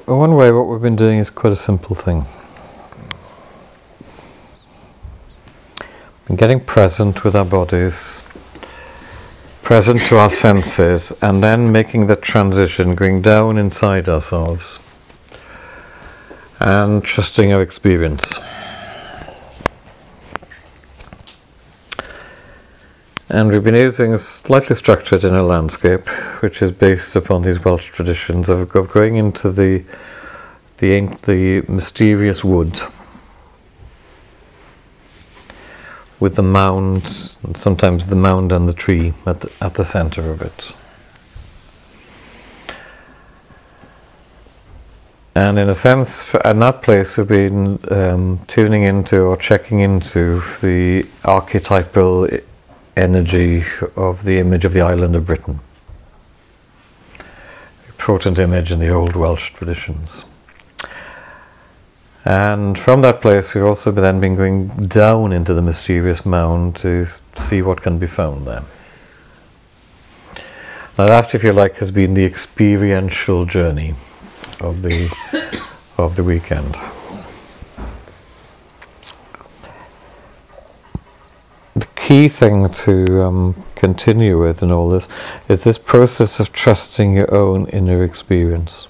one way what we've been doing is quite a simple thing. Been getting present with our bodies, present to our senses, and then making the transition, going down inside ourselves and trusting our experience. And we've been using a slightly structured inner landscape, which is based upon these Welsh traditions of going into the mysterious wood with the mound, and sometimes the mound and the tree at the centre of it. And in a sense, in that place we've been tuning into or checking into the archetypal energy of the image of the island of Britain. Important image in the old Welsh traditions. And from that place we've also then been going down into the mysterious mound to see what can be found there. Now that, if you like, has been the experiential journey of the weekend. The key thing to continue with in all this is this process of trusting your own inner experience.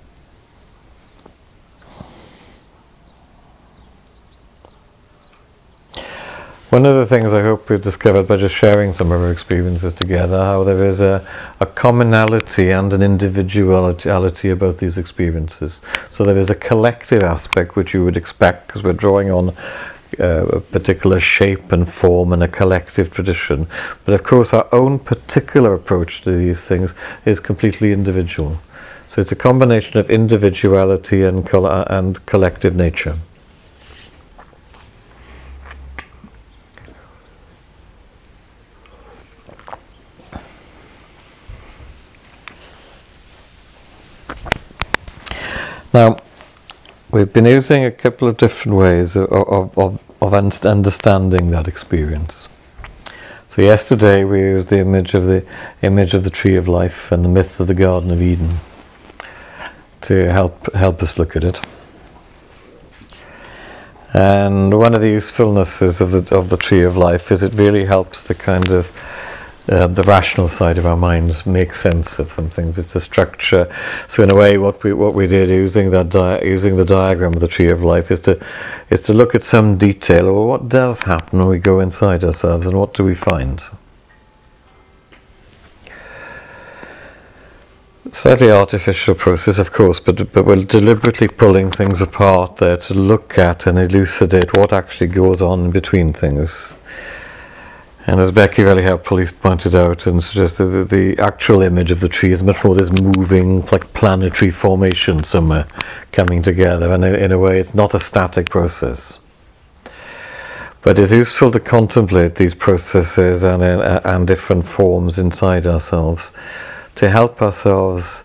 One of the things I hope we've discovered by just sharing some of our experiences together, how there is a commonality and an individuality about these experiences. So there is a collective aspect which you would expect, because we're drawing on a particular shape and form and a collective tradition. But of course our own particular approach to these things is completely individual. So it's a combination of individuality and collective nature. Now, we've been using a couple of different ways of understanding that experience. So yesterday we used the image of the tree of life and the myth of the Garden of Eden to help us look at it. And one of the usefulnesses of the tree of life is it really helps the kind of the rational side of our mind make sense of some things. It's a structure. So in a way, what we did using the diagram of the tree of life is to look at some detail, or what does happen when we go inside ourselves, and what do we find. Slightly artificial process, of course, but we're deliberately pulling things apart there to look at and elucidate what actually goes on in between things. And as Becky very helpfully pointed out and suggested, the actual image of the tree is much more this moving, like planetary formation somewhere coming together, and in a way it's not a static process. But it's useful to contemplate these processes and different forms inside ourselves to help ourselves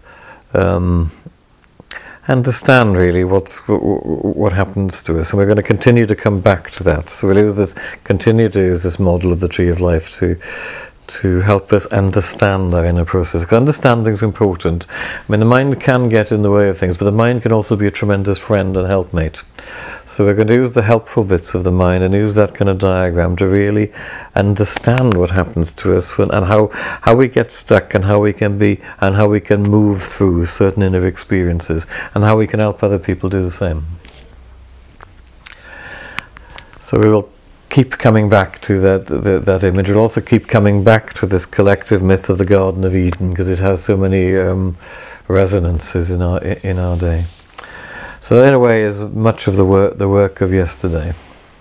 understand really what happens to us, and we're going to continue to come back to that. So we'll continue to use this model of the tree of life to help us understand our inner process. Because understanding is important. I mean, the mind can get in the way of things, but the mind can also be a tremendous friend and helpmate. So we're going to use the helpful bits of the mind and use that kind of diagram to really understand what happens to us and how we get stuck, and how we can move through certain inner experiences, and how we can help other people do the same. So we will keep coming back to that image. We'll also keep coming back to this collective myth of the Garden of Eden, because it has so many resonances in our day. So in a way is much of the work of yesterday.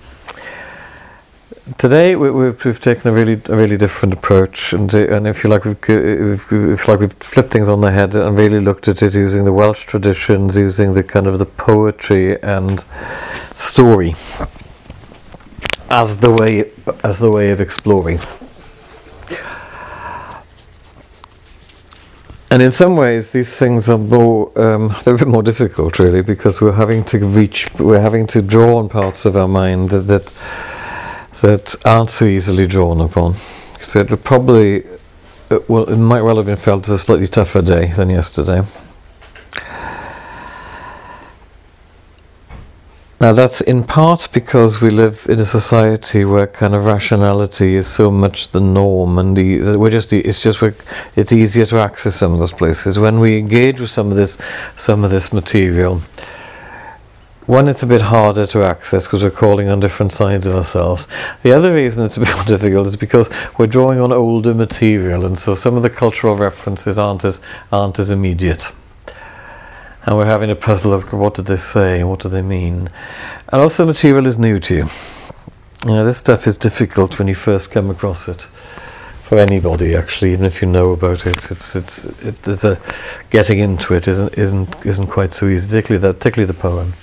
Today we've taken a really different approach, and if you like we've flipped things on their head and really looked at it using the Welsh traditions, using the kind of the poetry and story as the way of exploring. And in some ways, these things are they're a bit more difficult, really, because we're having to draw on parts of our mind that aren't so easily drawn upon. So it might well have been felt as a slightly tougher day than yesterday. Now that's in part because we live in a society where kind of rationality is so much the norm, and it's easier to access some of those places. When we engage with some of this material, one, it's a bit harder to access because we're calling on different sides of ourselves. The other reason it's a bit more difficult is because we're drawing on older material, and so some of the cultural references aren't as immediate. And we're having a puzzle of what did they say, what do they mean. And also material is new to you. You know, this stuff is difficult when you first come across it. For anybody, actually, even if you know about it, getting into it isn't quite so easy, particularly the poem.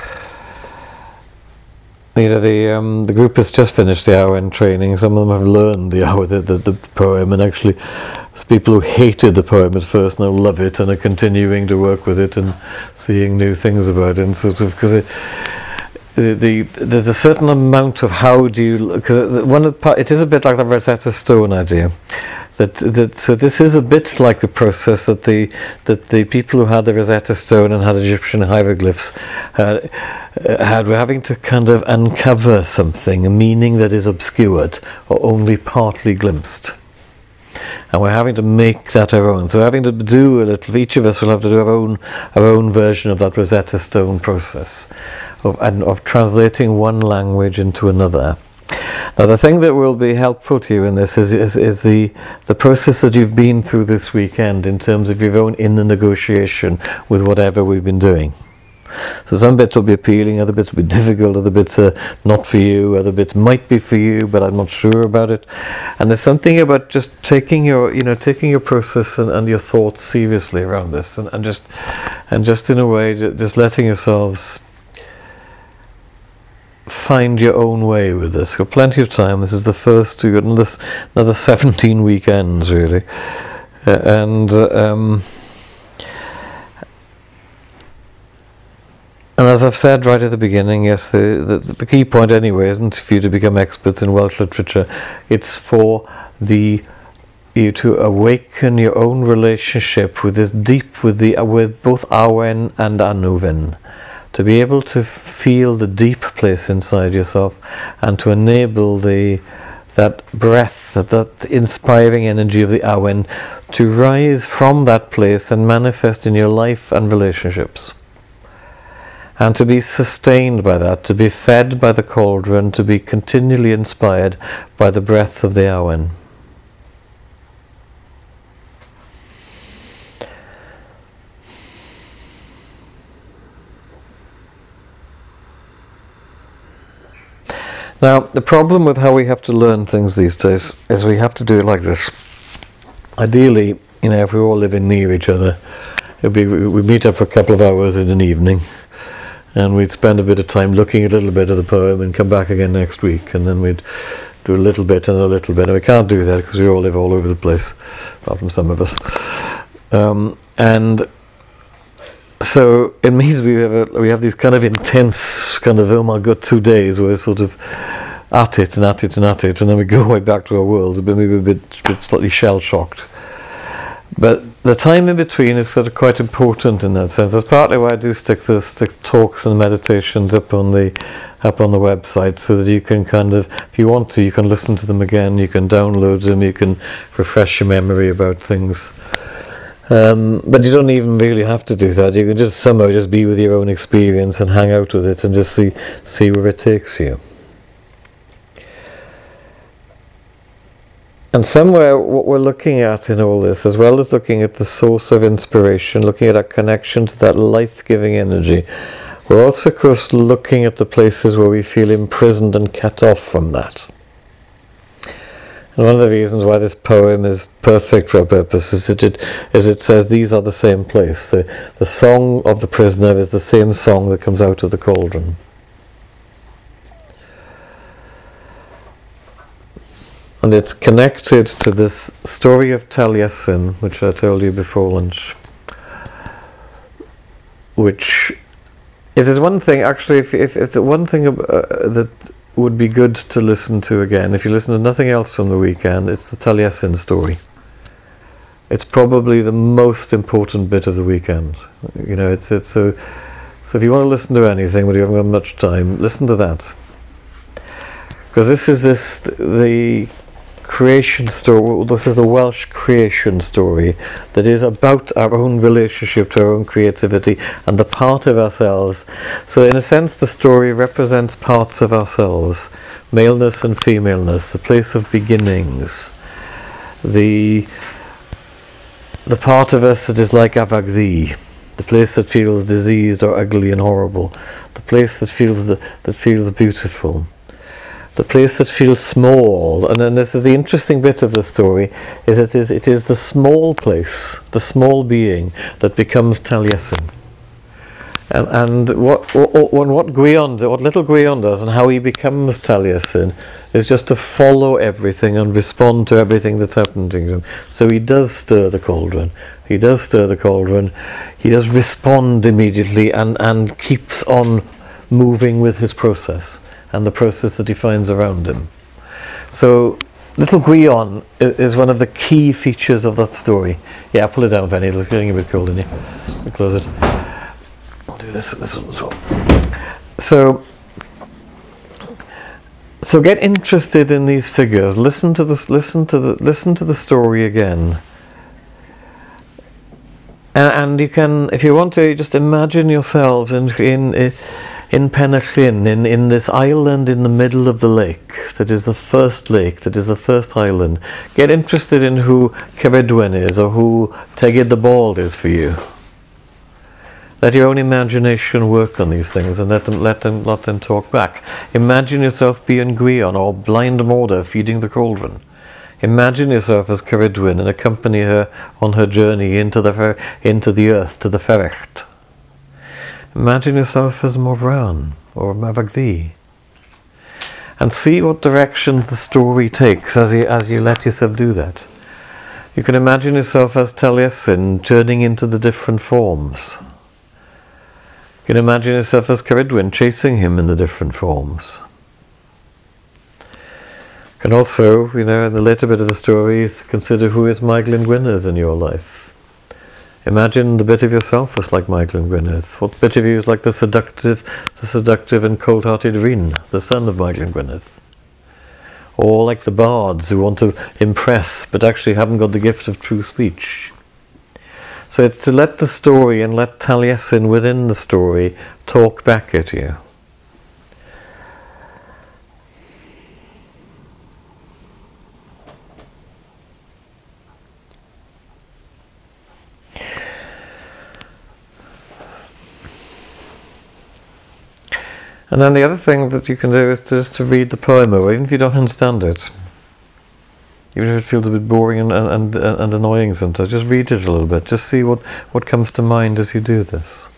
You know, the group has just finished the Awen training. Some of them have learned the poem, and actually people who hated the poem at first now love it and are continuing to work with it and seeing new things about it, and sort of, because there's a certain amount of how do you, because it is a bit like the Rosetta Stone idea. So this is a bit like the process that the people who had the Rosetta Stone and had Egyptian hieroglyphs had. We're having to kind of uncover something, a meaning that is obscured or only partly glimpsed. And we're having to make that our own. So we're having to do a little. Each of us will have to do our own version of that Rosetta Stone process of translating one language into another. Now, the thing that will be helpful to you in this is the process that you've been through this weekend in terms of your own inner negotiation with whatever we've been doing. So some bits will be appealing, other bits will be difficult, other bits are not for you, other bits might be for you, but I'm not sure about it. And there's something about just taking your process and your thoughts seriously around this, and just in a way, just letting yourselves find your own way with this. You've got plenty of time. This is the first. We've got another 17 weekends, really, and as I've said right at the beginning, yes, the key point anyway isn't for you to become experts in Welsh literature. It's for you to awaken your own relationship with this with both Awen and Anuwen. To be able to feel the deep place inside yourself, and to enable that breath, that inspiring energy of the Awen to rise from that place and manifest in your life and relationships. And to be sustained by that, to be fed by the cauldron, to be continually inspired by the breath of the Awen. Now, the problem with how we have to learn things these days is we have to do it like this. Ideally, if we all live in near each other, we meet up for a couple of hours in an evening, and we'd spend a bit of time looking at a little bit of the poem and come back again next week, and then we'd do a little bit and a little bit. And we can't do that because we all live all over the place, apart from some of us. And so it means we have these kind of intense kind of, oh my God, 2 days where we're sort of at it, and then we go way back to our worlds, maybe a bit slightly shell-shocked. But the time in between is sort of quite important in that sense. That's partly why I do stick talks and meditations up on the website, so that you can kind of, if you want to, you can listen to them again, you can download them, you can refresh your memory about things. But you don't even really have to do that. You can just somehow just be with your own experience and hang out with it and just see where it takes you. And somewhere what we're looking at in all this, as well as looking at the source of inspiration, looking at our connection to that life-giving energy, we're also, of course, looking at the places where we feel imprisoned and cut off from that. And one of the reasons why this poem is perfect for our purpose is that it says these are the same place. The song of the prisoner is the same song that comes out of the cauldron. And it's connected to this story of Taliesin, which I told you before lunch. Which, if there's one thing, actually, if the one thing that would be good to listen to again, if you listen to nothing else from the weekend, it's the Taliesin story. It's probably the most important bit of the weekend. It's so So if you want to listen to anything but you haven't got much time, listen to that. Because this is the creation story. This is the Welsh creation story that is about our own relationship to our own creativity and the part of ourselves. So in a sense the story represents parts of ourselves, maleness and femaleness, the place of beginnings, the part of us that is like Avagdhi, the place that feels diseased or ugly and horrible, the place that feels beautiful, the place that feels small. And then this is the interesting bit of the story, is it is the small place, the small being, that becomes Taliesin. And what little Gwion does and how he becomes Taliesin is just to follow everything and respond to everything that's happening to him. So he does stir the cauldron. He does respond immediately and keeps on moving with his process and the process that he finds around him. So little Gwion is one of the key features of that story. Yeah, pull it down, Penny. It's getting a bit cold in here. We'll close it. I'll do this one as well. So get interested in these figures. Listen to the story again. And you can, if you want to, just imagine yourselves in Penachyn, in this island in the middle of the lake, that is the first island. Get interested in who Ceridwen is, or who Tegid the Bald is for you. Let your own imagination work on these things, and let them talk back. Imagine yourself being Gwion, or Blind Morda feeding the cauldron. Imagine yourself as Ceridwen and accompany her on her journey into the earth, to the Ferrecht. Imagine yourself as Morvran or Mavagdhi, and see what directions the story takes as you let yourself do that. You can imagine yourself as Taliesin turning into the different forms. You can imagine yourself as Ceridwen chasing him in the different forms. You can also, in the later bit of the story, consider who is Maeglin Gwynedd in your life. Imagine the bit of yourself as like Maeglin Gwynedd. What bit of you is like the seductive and cold-hearted Rhyn, the son of Maeglin Gwynedd? Or like the bards who want to impress but actually haven't got the gift of true speech. So it's to let the story and let Taliesin within the story talk back at you. And then the other thing that you can do is just to read the poem over, even if you don't understand it. Even if it feels a bit boring and annoying sometimes, just read it a little bit. Just see what comes to mind as you do this.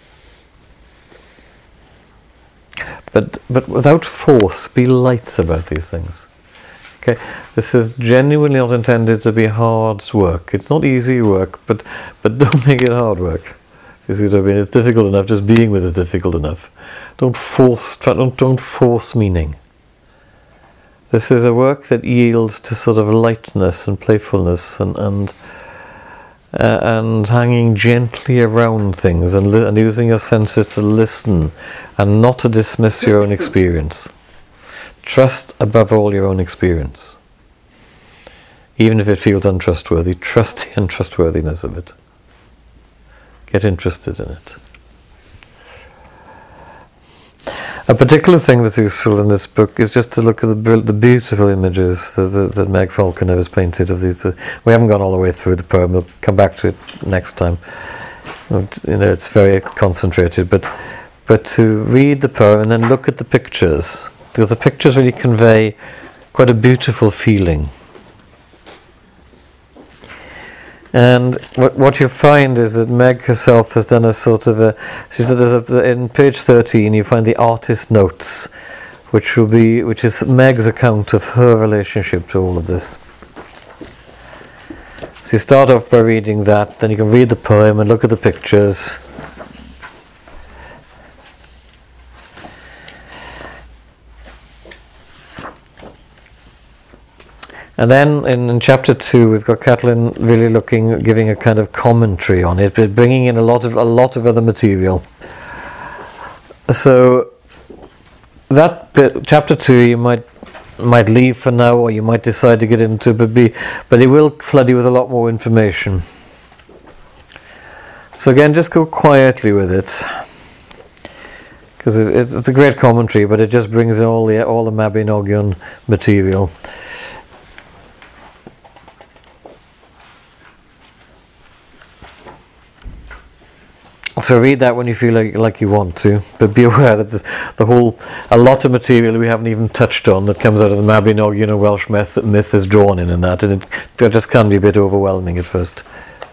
But without force, be light about these things. Okay, this is genuinely not intended to be hard work. It's not easy work, but don't make it hard work. You see what I mean? It's difficult enough. Just being with it is difficult enough. Don't force meaning. This is a work that yields to sort of lightness and playfulness and hanging gently around things and using your senses to listen and not to dismiss your own experience. Trust above all your own experience. Even if it feels untrustworthy, trust the untrustworthiness of it. Get interested in it. A particular thing that's useful in this book is just to look at the beautiful images that Meg Falconer has painted of these. We haven't gone all the way through the poem. We'll come back to it next time. It's very concentrated, but to read the poem and then look at the pictures, because the pictures really convey quite a beautiful feeling. And what you'll find is that Meg herself has done a sort of she said in page 13 you find the artist notes, which is Meg's account of her relationship to all of this. So you start off by reading that, then you can read the poem and look at the pictures. And then in chapter 2, we've got Catelyn really giving a kind of commentary on it, but bringing in a lot of other material. So that bit, chapter 2, you might leave for now, or you might decide to get into, but it will flood you with a lot more information. So again, just go quietly with it, because it's a great commentary, but it just brings in all the Mabinogion material. So read that when you feel like you want to, but be aware that a lot of material we haven't even touched on that comes out of the Mabinogion and Welsh myth is drawn in that, and it just can be a bit overwhelming at first.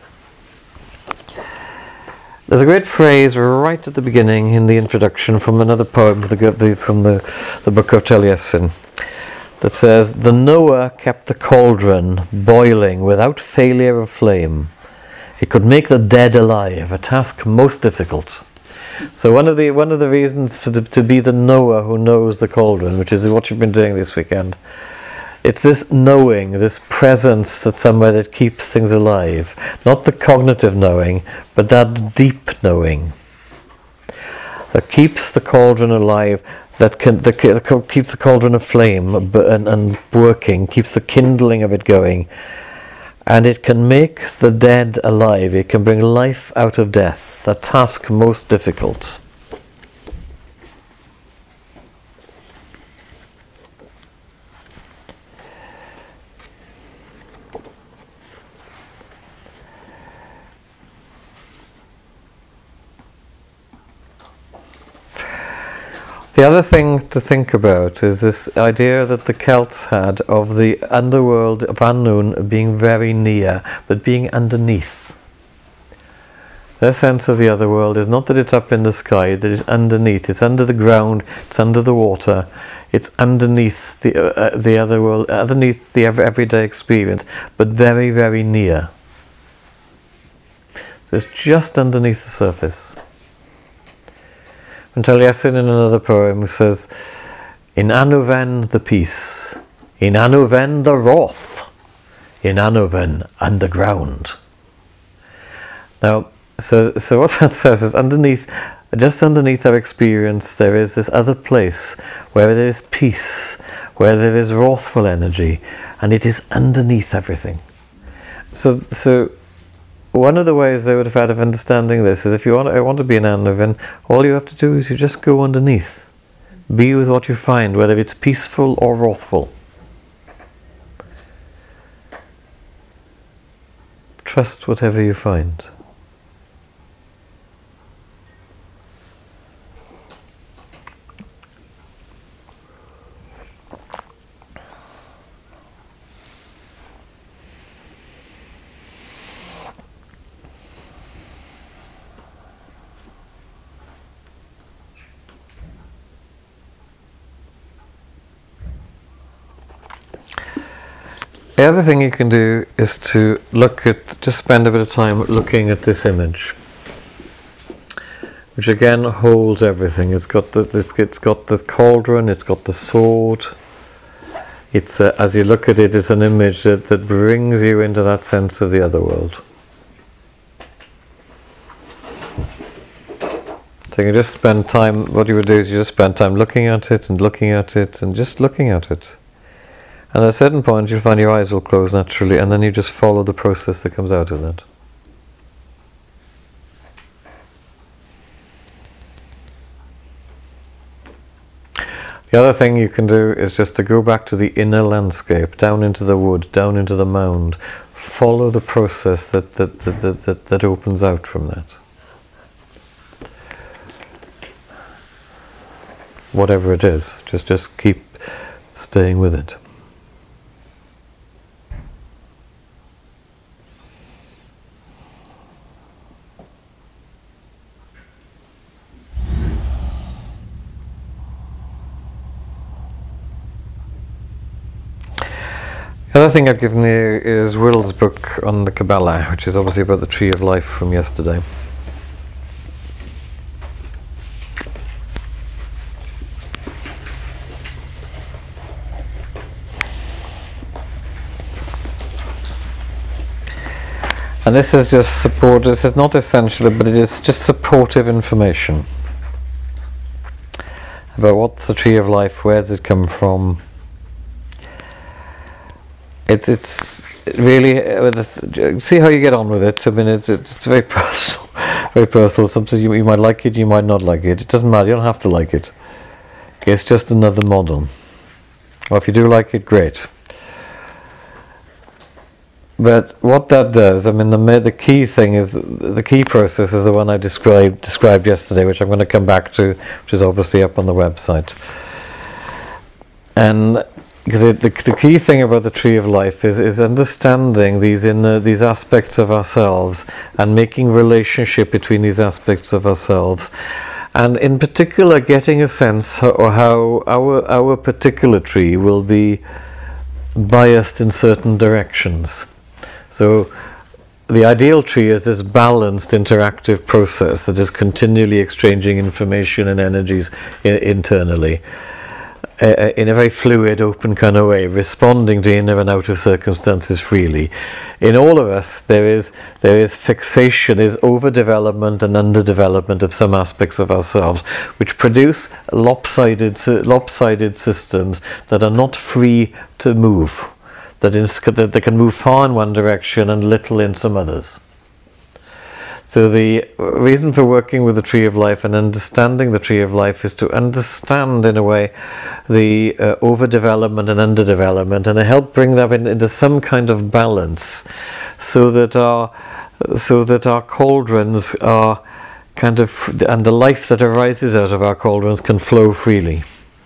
There's a great phrase right at the beginning in the introduction from another poem from the book of Taliesin that says, "The knower kept the cauldron boiling without failure of flame. It could make the dead alive, a task most difficult." So one of the reasons to be the knower who knows the cauldron, which is what you've been doing this weekend, it's this knowing, this presence that's somewhere that keeps things alive. Not the cognitive knowing, but that deep knowing that keeps the cauldron alive, that keeps the cauldron aflame and working, keeps the kindling of it going. And it can make the dead alive. It can bring life out of death, a task most difficult. The other thing to think about is this idea that the Celts had of the underworld of Annwn being very near, but being underneath. Their sense of the other world is not that it's up in the sky, that it's underneath. It's under the ground, it's under the water, it's underneath the other world, underneath the everyday experience, but very, very near. So it's just underneath the surface. And Taliesin in another poem says, "In Annwn the peace, in Annwn the wrath, in Annwn underground." Now, so what that says is just underneath our experience, there is this other place where there is peace, where there is wrathful energy, and it is underneath everything. So one of the ways they would have had of understanding this is if you want to be an Annwn, all you have to do is you just go underneath. Be with what you find, whether it's peaceful or wrathful. Trust whatever you find. The other thing you can do is to just spend a bit of time looking at this image, which again holds everything. It's got the cauldron, it's got the sword. It's as you look at it, it's an image that brings you into that sense of the other world. So you can just spend time. What you would do is you just spend time looking at it and looking at it and just looking at it. And at a certain point you'll find your eyes will close naturally, and then you just follow the process that comes out of that. The other thing you can do is just to go back to the inner landscape, down into the wood, down into the mound. Follow the process that opens out from that. Whatever it is, just keep staying with it. The other thing I've given you is Will's book on the Kabbalah, which is obviously about the Tree of Life from yesterday. And this is just support, this is not essential, but it is just supportive information. about what's the tree of life, where does it come from. It's really see how you get on with it. I mean, it's very personal, very personal. Sometimes you might like it, you might not like it. It doesn't matter. You don't have to like it. Okay, it's just another model. Or if you do like it, great. But what that does, I mean, the key thing is, the key process is the one I described yesterday, which I'm going to come back to, which is obviously up on the website. And because the key thing about the tree of life is understanding these aspects of ourselves and making relationship between these aspects of ourselves, and in particular getting a sense how our particular tree will be biased in certain directions. So the ideal tree is this balanced interactive process that is continually exchanging information and energies internally in a very fluid, open kind of way, responding to in and out of circumstances freely. In all of us there is fixation, is overdevelopment and underdevelopment of some aspects of ourselves, which produce lopsided systems that are not free to move. That they can move far in one direction and little in some others. So the reason for working with the tree of life and understanding the tree of life is to understand, in a way, the overdevelopment and underdevelopment, and to help bring that into some kind of balance, so that our cauldrons are kind of, and the life that arises out of our cauldrons can flow freely.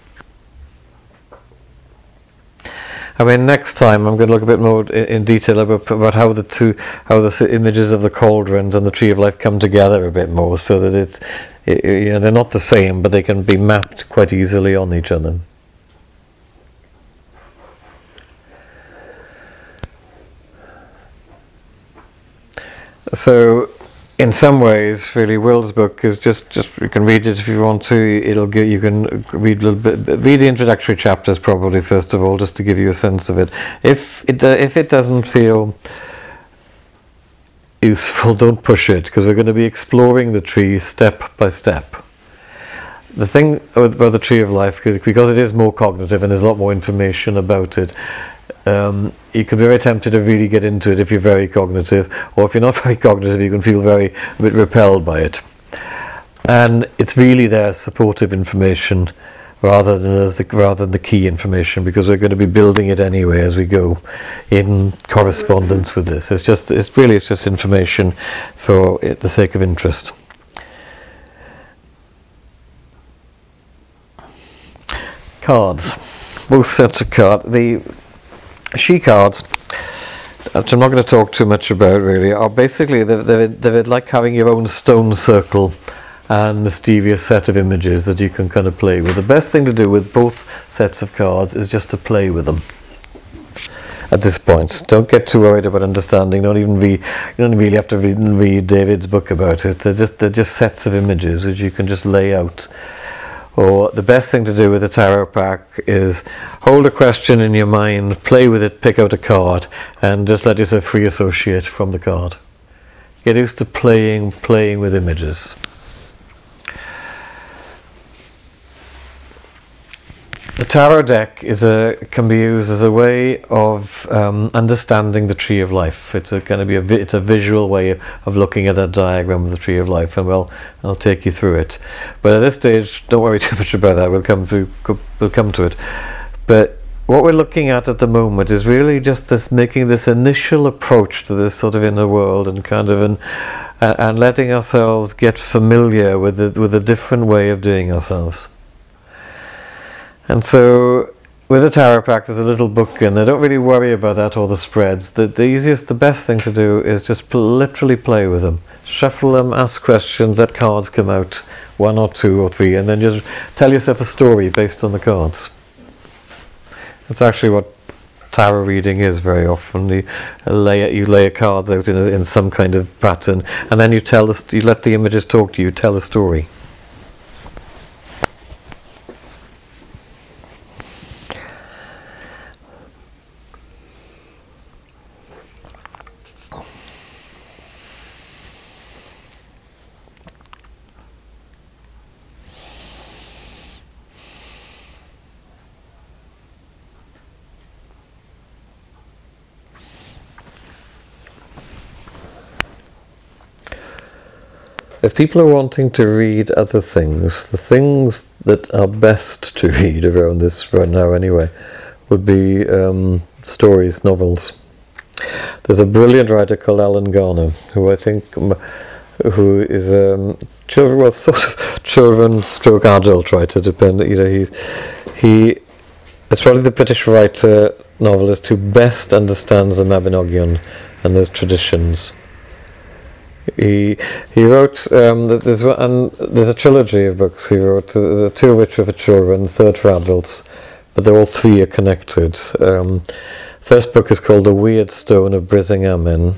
I mean, next time I'm going to look a bit more in detail about how the images of the cauldrons and the tree of life come together a bit more, so that they're not the same, but they can be mapped quite easily on each other. So, in some ways, really, Will's book is just you can read it if you want to. You can read a little bit, read the introductory chapters probably first of all, just to give you a sense of it. If it doesn't feel useful, don't push it, because we're going to be exploring the tree step by step. The thing about the tree of life, because it is more cognitive and there's a lot more information about it. You can be very tempted to really get into it if you're very cognitive, or if you're not very cognitive, you can feel a bit repelled by it. And it's really there supportive information rather than the key information, because we're going to be building it anyway as we go in correspondence with this. It's just information for the sake of interest. Cards, both sets of cards. The she cards, which I'm not going to talk too much about really, are basically they're like having your own stone circle and mysterious set of images that you can kind of play with. The best thing to do with both sets of cards is just to play with them at this point. Don't get too worried about understanding. You don't really have to read David's book about it. They're just sets of images which you can just lay out. Or the best thing to do with a tarot pack is hold a question in your mind, play with it, pick out a card, and just let yourself free associate from the card. Get used to playing with images. The tarot deck can be used as a way of understanding the tree of life. It's a visual way of looking at that diagram of the tree of life, and I'll take you through it. But at this stage, don't worry too much about that. We'll come to it. But what we're looking at the moment is really just making this initial approach to this sort of inner world, and letting ourselves get familiar with a different way of doing ourselves. And so, with a tarot pack, there's a little book in there. Don't really worry about that or the spreads. The best thing to do is just literally play with them. Shuffle them, ask questions, let cards come out, 1 or 2 or 3, and then just tell yourself a story based on the cards. That's actually what tarot reading is very often. You lay cards out in some kind of pattern, and then you let the images talk to you, tell a story. if people are wanting to read other things, the things that are best to read around this right now anyway would be stories, novels. There's a brilliant writer called Alan Garner, who I think, who is children, well, sort of children/stroke adult writer, depending. You know, he is probably the British writer novelist who best understands the Mabinogion and those traditions. He wrote there's a trilogy of books he wrote. Two of which are for children, the third for adults, but they're all three are connected. First book is called The Weird Stone of Brisingamen,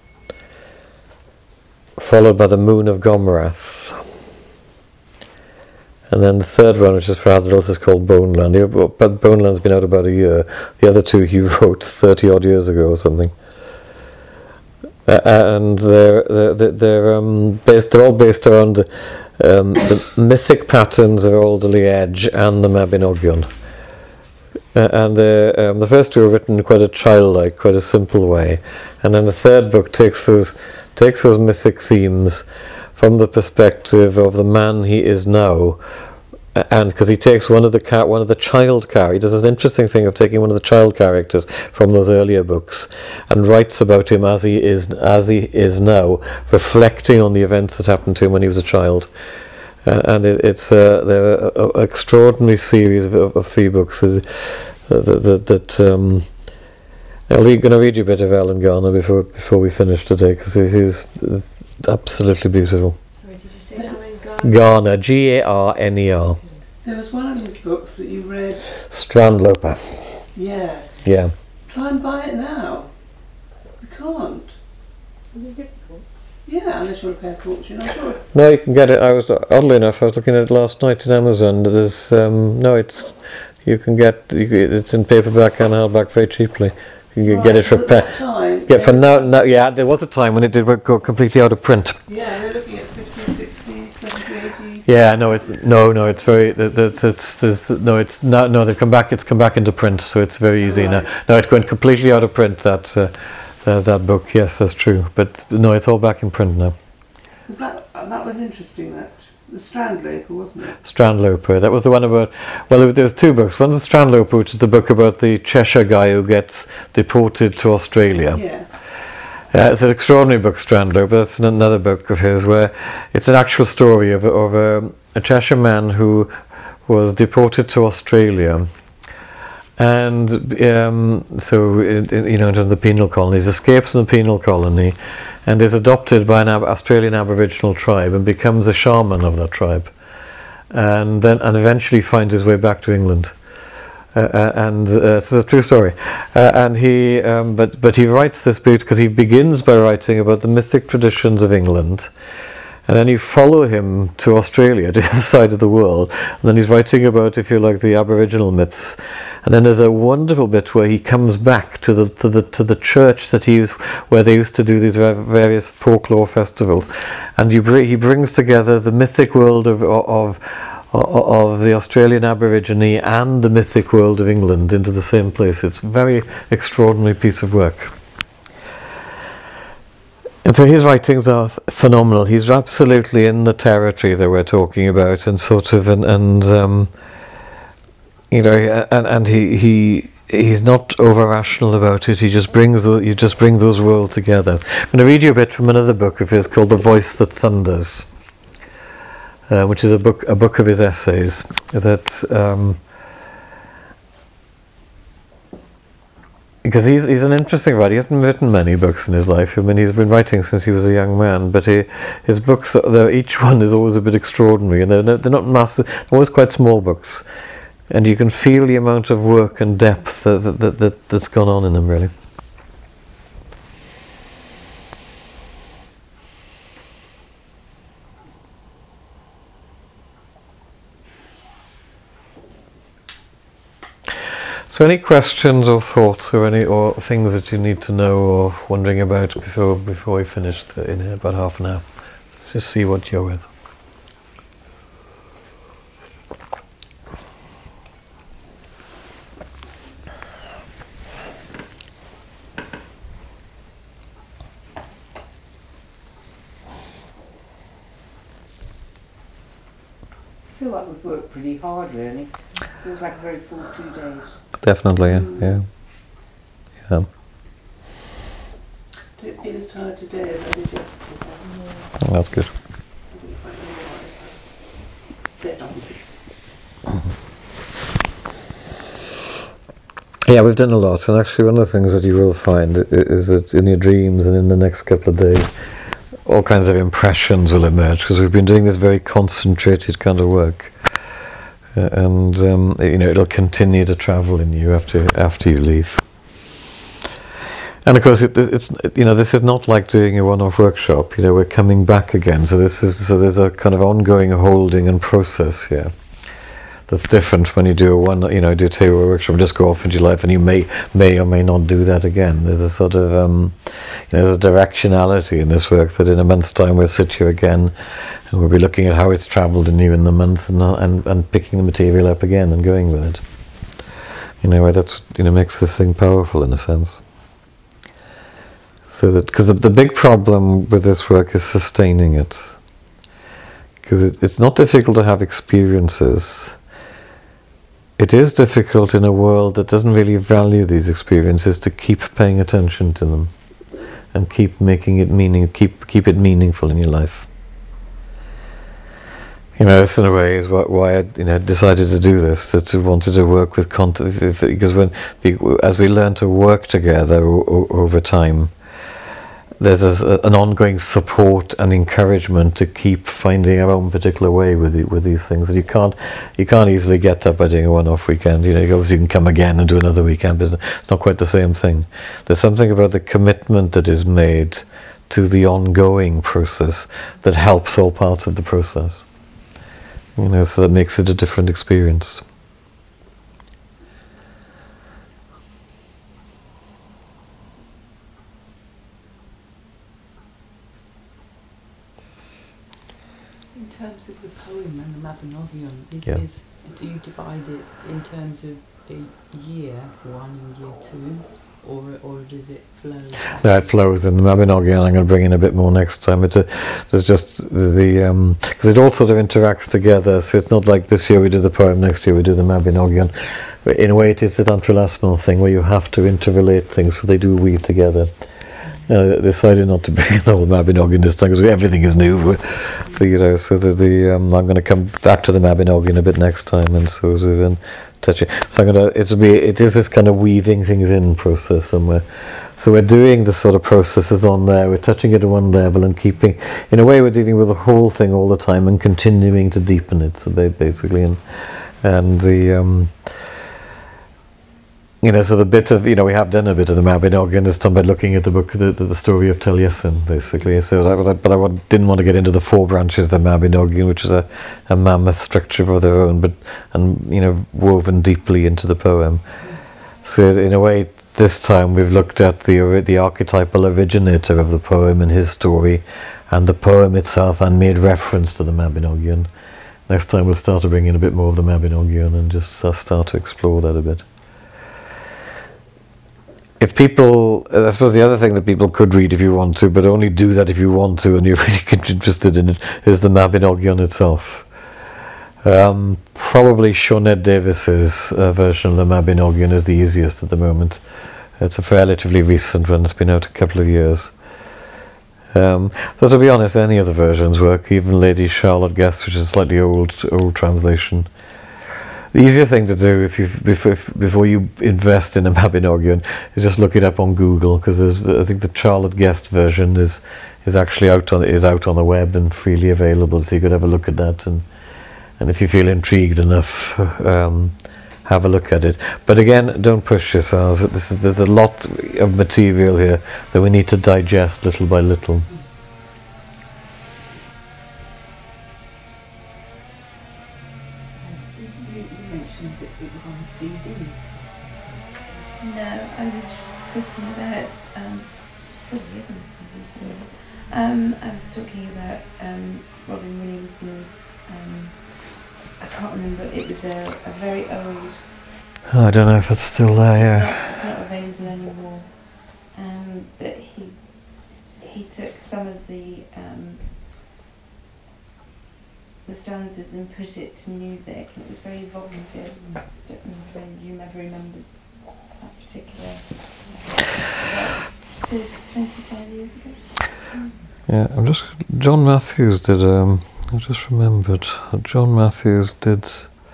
followed by The Moon of Gomrath, and then the third one, which is for adults, is called Boneland. But Boneland's been out about a year. The other two he wrote 30 odd years ago or something. And they're all based around the mythic patterns of Alderley Edge and the Mabinogion. And the first two are written in quite a childlike, quite a simple way, and then the third book takes those mythic themes from the perspective of the man he is now, and because he takes one of the child characters, he does an interesting thing of taking one of the child characters from those earlier books and writes about him as he is now, reflecting on the events that happened to him when he was a child. And it's they're an extraordinary series of three books that I'm going to read you a bit of Alan Garner before we finish today, because he's absolutely beautiful. Sorry, did you say Alan Garner? Garner, Garner. There was one of his books that you read. Strandloper. Yeah. Yeah. Try and buy it now. You can't. Yeah, unless you want to pay a fortune, I'm sure. No, you can get it. Oddly enough, I was looking at it last night in Amazon. There's you can get it's in paperback and hardback very cheaply. You can get it for time. Yeah, for now. Yeah, there was a time when it did go completely out of print. Yeah, they're looking at 50, 60, 70, 80. Yeah, it's very. It's not. No, they come back. It's come back into print, so it's very easy now. No, it's going completely out of print. That book, yes, that's true. But no, it's all back in print now. That was interesting. The Strandloper, wasn't it? Strandloper. That was the one about. Well, there's two books. One is Strandloper, which is the book about the Cheshire guy who gets deported to Australia. Yeah. It's an extraordinary book, Strandloper. That's another book of his where it's an actual story of a Cheshire man who was deported to Australia. And into the penal colonies, escapes from the penal colony, and is adopted by an Australian Aboriginal tribe and becomes a shaman of that tribe, and eventually finds his way back to England. So it's a true story. And he, but he writes this book because he begins by writing about the mythic traditions of England. And then you follow him to Australia, to the other side of the world, and then he's writing about, if you like, the Aboriginal myths. And then there's a wonderful bit where he comes back to the church where they used to do these various folklore festivals, and he brings together the mythic world of the Australian Aborigine and the mythic world of England into the same place. It's a very extraordinary piece of work. And so his writings are phenomenal. He's absolutely in the territory that we're talking about, and he's not over rational about it. He just brings those worlds together. I'm going to read you a bit from another book of his called The Voice That Thunders, which is a book of his essays that. Because he's an interesting writer. He hasn't written many books in his life. I mean, he's been writing since he was a young man. But his books, each one is always a bit extraordinary, and they're not massive. They're always quite small books, and you can feel the amount of work and depth that's gone on in them, really. So any questions or thoughts or things that you need to know or wondering about before we finish in about half an hour? Let's just see what you're with. feel like we've worked pretty hard, really. Feels like a very full 2 days. Definitely, yeah. Don't feel as tired today as I did yesterday. That's good. Dead on. Yeah, we've done a lot, and actually one of the things that you will find is that in your dreams and in the next couple of days, all kinds of impressions will emerge, because we've been doing this very concentrated kind of work. And it'll continue to travel in you after you leave. And of course, it's this is not like doing a one-off workshop. We're coming back again. So there's a kind of ongoing holding and process here. That's different when you do do a table workshop, just go off into your life, and you may or may not do that again. There's a sort of there's a directionality in this work that in a month's time we'll sit here again, and we'll be looking at how it's travelled in you in the month, and picking the material up again and going with it. That's makes this thing powerful in a sense. So that because the big problem with this work is sustaining it, because it's not difficult to have experiences. It is difficult in a world that doesn't really value these experiences to keep paying attention to them and keep making it keep it meaningful in your life. This in a way is why I decided to do this, that I wanted to work with content, because as we learn to work together over time, there's an ongoing support and encouragement to keep finding our own particular way with these things. And you can't easily get that by doing a one-off weekend. Obviously you can come again and do another weekend, but it's not quite the same thing. There's something about the commitment that is made to the ongoing process that helps all parts of the process. So that makes it a different experience. In terms of the poem and the Mabinogion, do you divide it in terms of a year 1 and year 2, or does it flow? No, it flows, and the Mabinogion I'm going to bring in a bit more next time. There's just because it all sort of interacts together, so it's not like this year we do the poem, next year we do the Mabinogion. But in a way it is that entrelacemal thing where you have to interrelate things, so they do weave together. I decided not to bring an old Mabinogion this time because everything is new. So I'm going to come back to the Mabinogion a bit next time, and so we'll touch it. So it is this kind of weaving things in process somewhere. So we're doing the sort of processes on there. We're touching it at one level and keeping, in a way, we're dealing with the whole thing all the time and continuing to deepen it. So basically, and the. So the bit of, we have done a bit of the Mabinogion this time by looking at the book, the story of Taliesin, basically. So but I didn't want to get into the 4 branches of the Mabinogion, which is a mammoth structure of their own, and woven deeply into the poem. So in a way, this time we've looked at the archetypal originator of the poem and his story, and the poem itself, and made reference to the Mabinogion. Next time we'll start to bring in a bit more of the Mabinogion and just start to explore that a bit. If people, I suppose the other thing that people could read if you want to, but only do that if you want to and you're really interested in it, is the Mabinogion itself. Probably Sioned Davis's version of the Mabinogion is the easiest at the moment. It's a relatively recent one, it's been out a couple of years. Though to be honest, any of the versions work, even Lady Charlotte Guest, which is a slightly old translation. The easier thing to do before you invest in a Mabinogion is just look it up on Google, because I think the Charlotte Guest version is actually out on the web and freely available, so you could have a look at that, and if you feel intrigued enough, have a look at it. But again, don't push yourselves. There's a lot of material here that we need to digest little by little. No, I was talking about, probably is on CD. I was talking about Robin Williamson's, I can't remember, it was a very old... Oh, I don't know if it's still there, yeah. It's not available anymore. But he took some of the the stanzas and put it to music. And it was very evocative. I don't remember if any of you ever remembers that particular. About 25 years ago. Yeah, John Matthews did, I just remembered, John Matthews did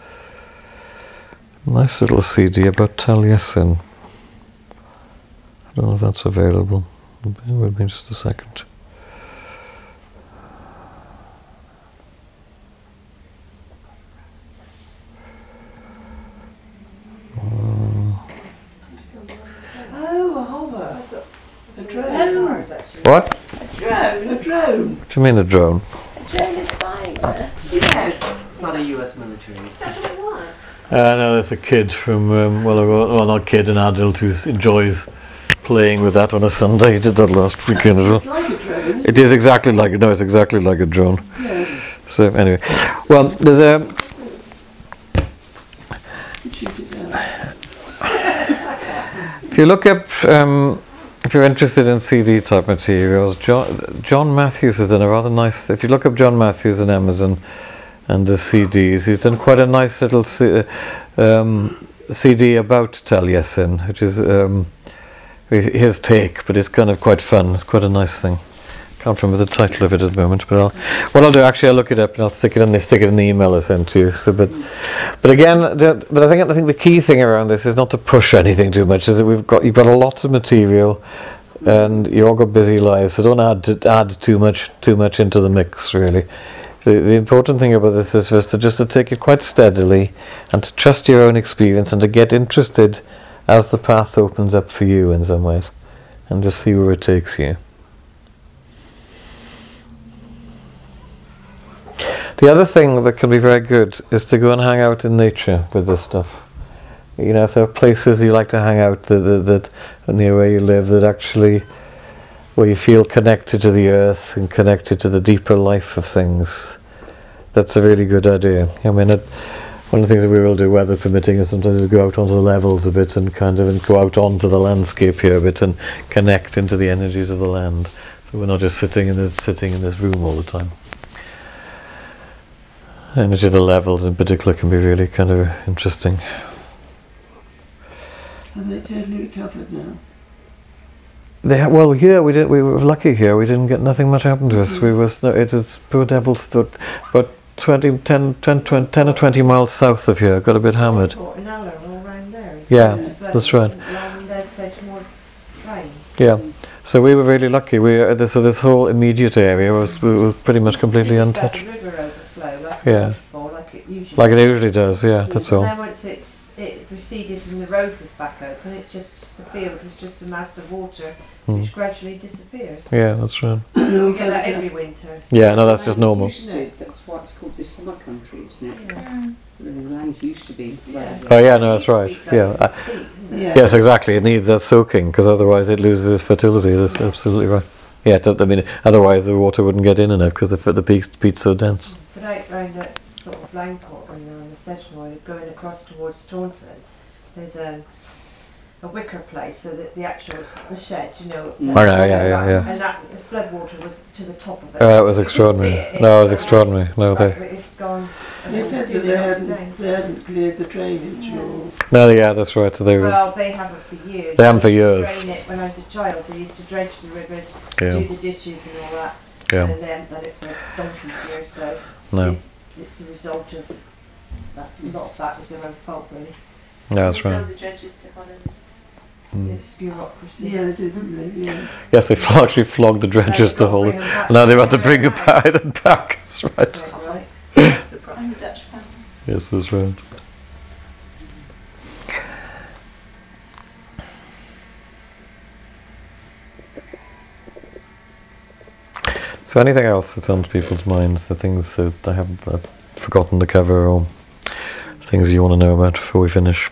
a nice little CD about Taliesin. I don't know if that's available. Bear with me just a second. Oh, a hover. A drone. What? A drone. A drone. What do you mean a drone? A drone is fine. Yes. It's not a US military. It's just That's what it was. No, there's a kid from, well, not kid, an adult who enjoys playing with that on a Sunday. He did that last weekend as well. It's like a drone. It is exactly like it. No, it's exactly like a drone. Yeah. So anyway, well, there's a. Shoot it down. If you look up, if you're interested in CD type materials, John Matthews has done a rather nice. If you look up John Matthews on Amazon and the CDs, he's done quite a nice little CD about Taliesin, which is his take, but it's kind of quite fun. It's quite a nice thing. Can't remember the title of it at the moment, but I'll look it up and I'll stick it in the email I sent to you. So, but again, I think the key thing around this is not to push anything too much. Is that you've got a lot of material, and you all got busy lives, so don't add too much into the mix. Really, the important thing about this is just to take it quite steadily, and to trust your own experience, and to get interested as the path opens up for you in some ways, and just see where it takes you. The other thing that can be very good is to go and hang out in nature with this stuff. You know, if there are places you like to hang out that near where you live, that actually, where you feel connected to the earth and connected to the deeper life of things, that's a really good idea. I mean, one of the things that we will do, weather permitting, is sometimes go out onto the levels a bit and go out onto the landscape here a bit and connect into the energies of the land. So we're not just sitting in this room all the time. Energy of the levels in particular can be really kind of interesting. Have they totally recovered now? Here we were lucky here. We didn't get nothing much happened to us. It is poor devil stood about 10 or 20 miles south of here. Got a bit hammered. All around there. Yeah, that's right. There's such more rain. Yeah. So we were really lucky. This whole immediate area was pretty much completely untouched. The river overflow, like Yeah. waterfall, Like it usually does. Yeah, that's all. And then once it receded and the road was back open, the field was just a mass of water which gradually disappears. Yeah, that's right. We get that every winter. Yeah, no, that's just normal. That's why it's called the summer country, isn't it? The lands used to be. Oh yeah, no, that's right. Yeah. Yes, exactly. It needs that soaking because otherwise it loses its fertility. That's absolutely right. Yeah, I mean, otherwise the water wouldn't get in enough because the peat's so dense. But out round at sort of Langport, when you're on the Sedgemoor, going across towards Staunton, there's a wicker place, so that the shed, you know. Oh, yeah. And the flood water was to the top of it. It was extraordinary. No, it was extraordinary. No, It's gone. They said that they hadn't cleared the drainage or... No, yeah, that's right. Well, they haven't for years. They haven't for years. Drain it. When I was a child, they used to dredge the rivers, Yeah. do the ditches and all that. Yeah. And they haven't done it for donkeys years, so No. it's a result of that. A lot of that is their own fault, really. Yeah, that's right. the dredges to Holland. It's bureaucracy. Yeah, they did, didn't they? Yeah. Yes, they actually flogged the dredgers to hold it. Now they've had to bring it back. That's right. Right. That's the problem. And the Dutch pounds. Yes, that's right. So anything else that's on people's minds, the things that I've forgotten to cover, or things you want to know about before we finish?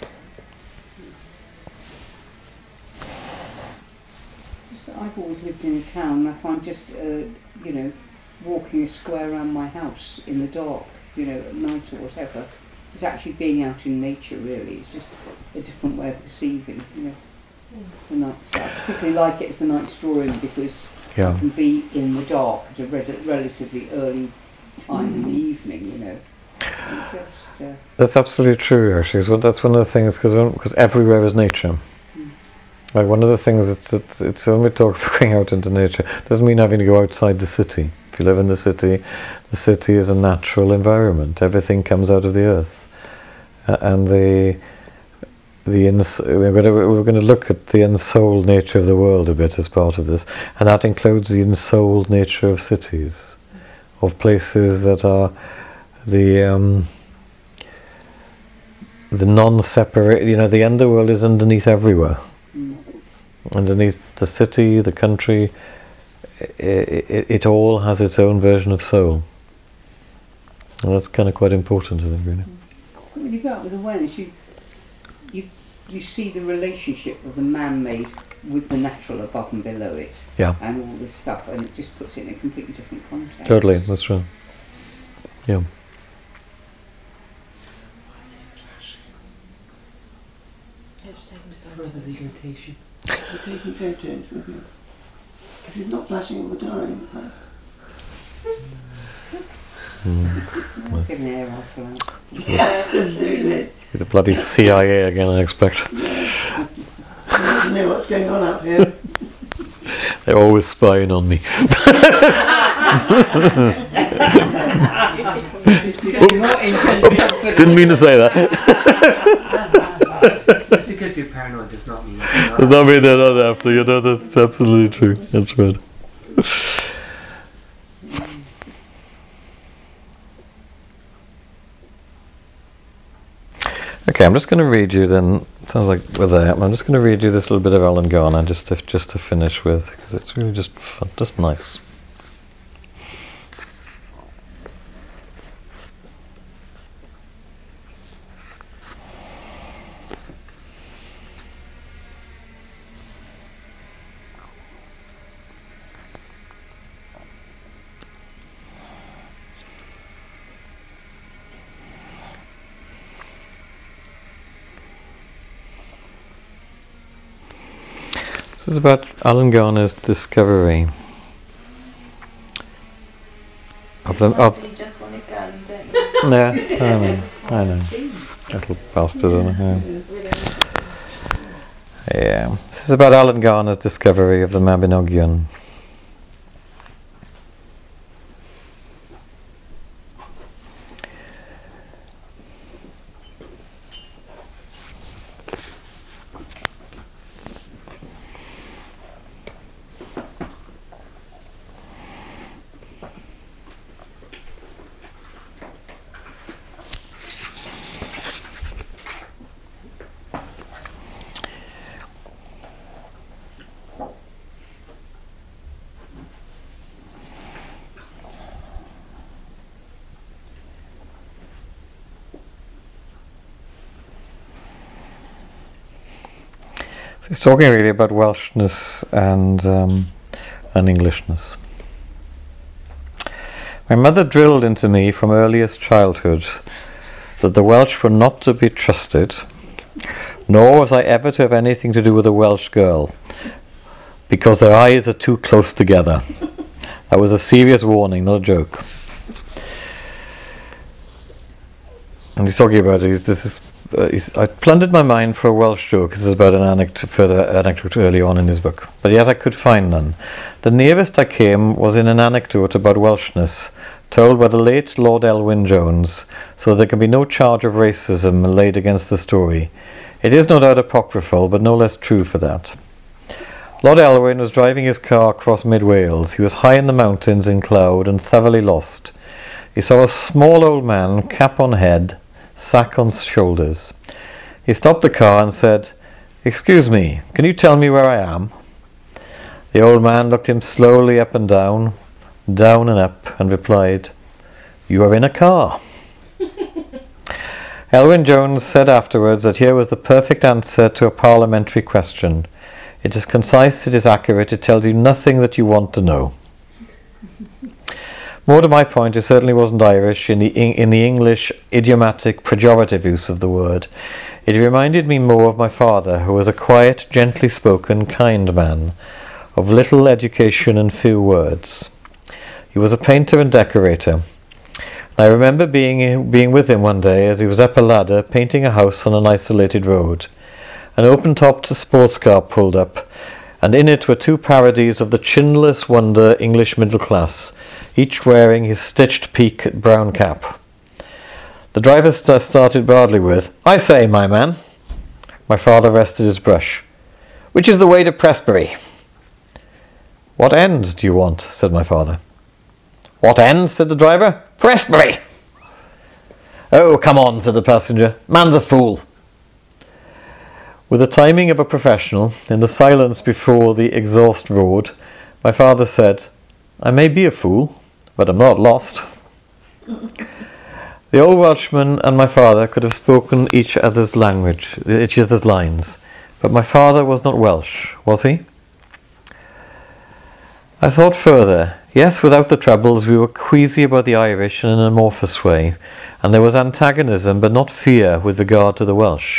I've always lived in a town, and I find just, walking a square around my house in the dark, at night or whatever, is actually being out in nature, really. It's just a different way of perceiving, the night. So I particularly like it as the night's drawing because I can be in the dark at a relatively early time in the evening, you know. And just, That's absolutely true, actually. So that's one of the things, because everywhere is nature. Like one of the things it's when we talk about going out into nature, doesn't mean having to go outside the city. If you live in the city is a natural environment. Everything comes out of the earth, and we're going to look at the unsouled nature of the world a bit as part of this, and that includes the unsouled nature of cities, of places that are the non-separate. You know, the underworld is underneath everywhere. Underneath the city, the country, it all has its own version of soul. And that's kind of quite important, I think, really. when you go out with awareness, you see the relationship of the man-made with the natural above and below it, and all this stuff, and it just puts it in a completely different context. Totally, that's right. Yeah. Further irritation. You're taking photos with you. Because he's not flashing all the time, so. Give an air rifle out. Yeah, absolutely. The bloody CIA again, I expect. Yeah. You don't know what's going on up here. They're always spying on me. Didn't mean to say that. Just because you're paranoid does not mean you're Does not mean they're not after you. No, that's absolutely true. That's right. Okay, I'm just going to read you then. Sounds like we're there. I'm just going to read you this little bit of Alan Garner just to finish with, because it's really just fun, just nice. This is about Alan Garner's discovery of the. You just want a gun, don't you? Yeah, I know. Little bastard, isn't it? Yeah. This is about Alan Garner's discovery of the Mabinogion. So he's talking really about Welshness and Englishness. My mother drilled into me from earliest childhood that the Welsh were not to be trusted, nor was I ever to have anything to do with a Welsh girl, because their eyes are too close together. That was a serious warning, not a joke. And he's talking about I plundered my mind for a Welsh joke. This is about an further anecdote early on in his book, but yet I could find none. The nearest I came was in an anecdote about Welshness, told by the late Lord Elwyn Jones, so there can be no charge of racism laid against the story. It is no doubt apocryphal, but no less true for that. Lord Elwyn was driving his car across mid-Wales. He was high in the mountains in cloud and thoroughly lost. He saw a small old man, cap on head, sack on shoulders. He stopped the car and said, "Excuse me, can you tell me where I am?" The old man looked him slowly up and down and up, and replied, "You are in a car." Elwyn Jones said afterwards that here was the perfect answer to a parliamentary question. It is concise, it is accurate, it tells you nothing that you want to know. More to my point, it certainly wasn't Irish in the English idiomatic pejorative use of the word. It reminded me more of my father, who was a quiet, gently spoken, kind man, of little education and few words. He was a painter and decorator. I remember being with him one day as he was up a ladder painting a house on an isolated road. An open-topped sports car pulled up, and in it were two parodies of the chinless wonder English middle class, each wearing his stitched peak brown cap. The driver started broadly with, "I say, my man." My father rested his brush. "Which is the way to Prestbury?" "What end do you want?" said my father. "What end?" said the driver. "Prestbury." "Oh, come on," said the passenger. "Man's a fool." With the timing of a professional, in the silence before the exhaust roared, my father said, "I may be a fool, but I'm not lost." The old Welshman and my father could have spoken each other's language, each other's lines, but my father was not Welsh, was he? I thought further. Yes, without the troubles, we were queasy about the Irish in an amorphous way, and there was antagonism, but not fear, with regard to the Welsh.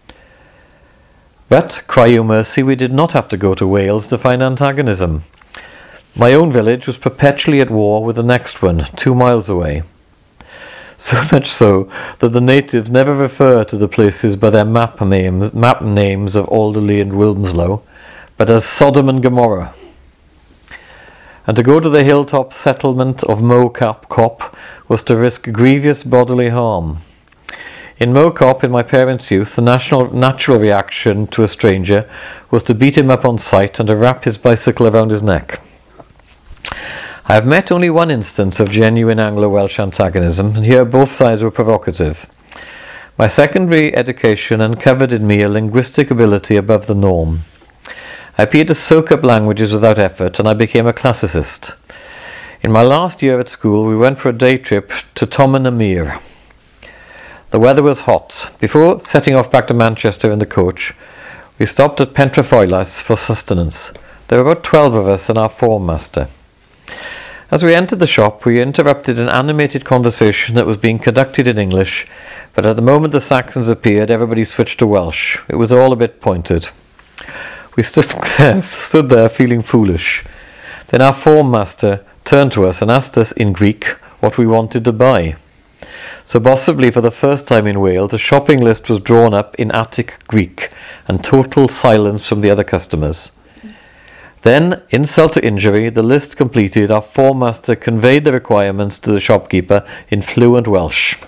But, cry you mercy, we did not have to go to Wales to find antagonism. My own village was perpetually at war with the next one, 2 miles away. So much so that the natives never refer to the places by their map names of Alderley and Wilmslow, but as Sodom and Gomorrah. And to go to the hilltop settlement of Mo-Cop was to risk grievous bodily harm. In Mo-Cop, in my parents' youth, the natural reaction to a stranger was to beat him up on sight and to wrap his bicycle around his neck. I have met only one instance of genuine Anglo-Welsh antagonism, and here both sides were provocative. My secondary education uncovered in me a linguistic ability above the norm. I appeared to soak up languages without effort, and I became a classicist. In my last year at school, we went for a day trip to Tomen-y-Mere. The weather was hot. Before setting off back to Manchester in the coach, we stopped at Pentrefroilas for sustenance. There were about 12 of us and our form master. As we entered the shop, we interrupted an animated conversation that was being conducted in English, but at the moment the Saxons appeared, everybody switched to Welsh. It was all a bit pointed. We stood there feeling foolish. Then our form master turned to us and asked us in Greek what we wanted to buy. So possibly for the first time in Wales, a shopping list was drawn up in Attic Greek, and total silence from the other customers. Then, insult to injury, the list completed, our form master conveyed the requirements to the shopkeeper in fluent Welsh.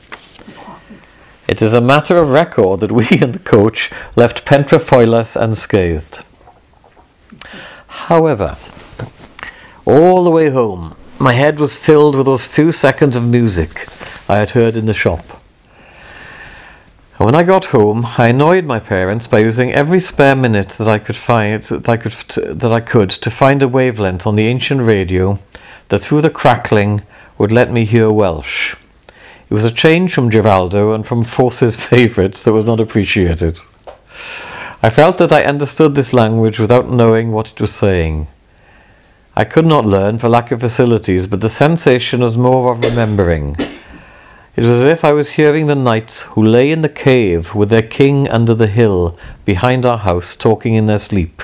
It is a matter of record that we and the coach left Pentrefroilas unscathed. However, all the way home, my head was filled with those few seconds of music I had heard in the shop. And when I got home, I annoyed my parents by using every spare minute that I could to find a wavelength on the ancient radio that through the crackling would let me hear Welsh. It was a change from Giraldo and from Force's favourites that was not appreciated. I felt that I understood this language without knowing what it was saying. I could not learn for lack of facilities, but the sensation was more of remembering. It was as if I was hearing the knights who lay in the cave with their king under the hill behind our house talking in their sleep.